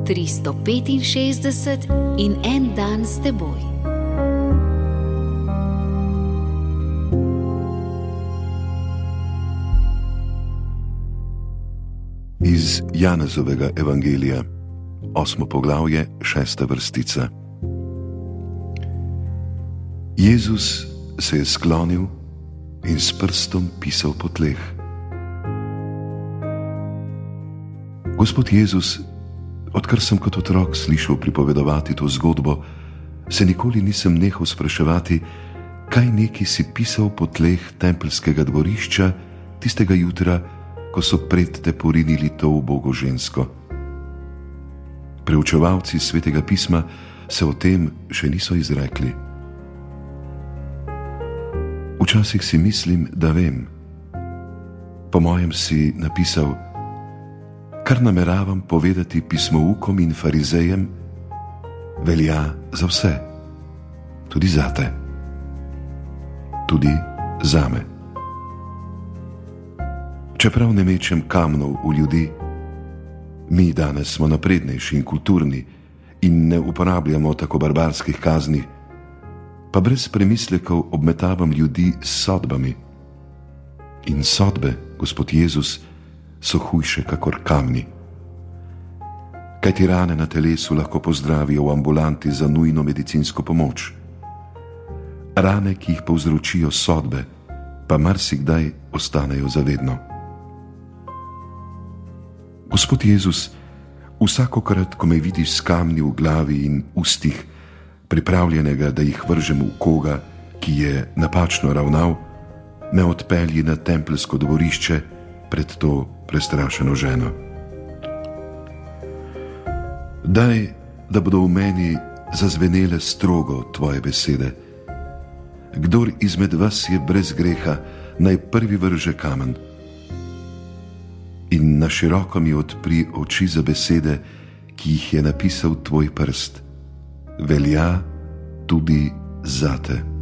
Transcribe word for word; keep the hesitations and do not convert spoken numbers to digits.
tristo petinšestdeset in en dan s teboj. Iz Janezovega evangelija, osmo poglavje, šesta vrstica. Jezus se je sklonil in s prstom pisal po tleh. Gospod Jezus, odkar sem kot otrok slišal pripovedovati to zgodbo, se nikoli nisem nehal spraševati, kaj neki si pisal po tleh tempeljskega dvorišča tistega jutra, ko so pred te porinili to ubogo žensko. Preučevalci Svetega pisma se o tem še niso izrekli. Včasih si mislim, da vem. Po mojem si napisal, kar nameravam povedati pismoukom in farizejem, velja za vse, tudi zate, tudi zame. Čeprav ne mečem kamnov v ljudi, mi danes smo naprednejši in kulturni in ne uporabljamo tako barbarskih kazni, pa brez premislekov obmetavam ljudi s sodbami. In sodbe, Gospod Jezus, so hujše kakor kamni. Kaj ti rane na telesu lahko pozdravijo v ambulanti za nujno medicinsko pomoč? Rane, ki jih povzročijo sodbe, pa marsikdaj ostanejo za vedno. Gospod Jezus, vsakokrat, ko me vidiš s kamni v glavi in ustih, pripravljenega, da jih vržem v koga, ki je napačno ravnal, me odpelji na tempeljsko dvorišče pred to prestrašeno ženo. Daj, da bodo v meni zazvenele strogo tvoje besede. Kdor izmed vas je brez greha, naj prvi vrže kamen. In na široko mi odpri oči za besede, ki jih je napisal tvoj prst. Velja tudi zate.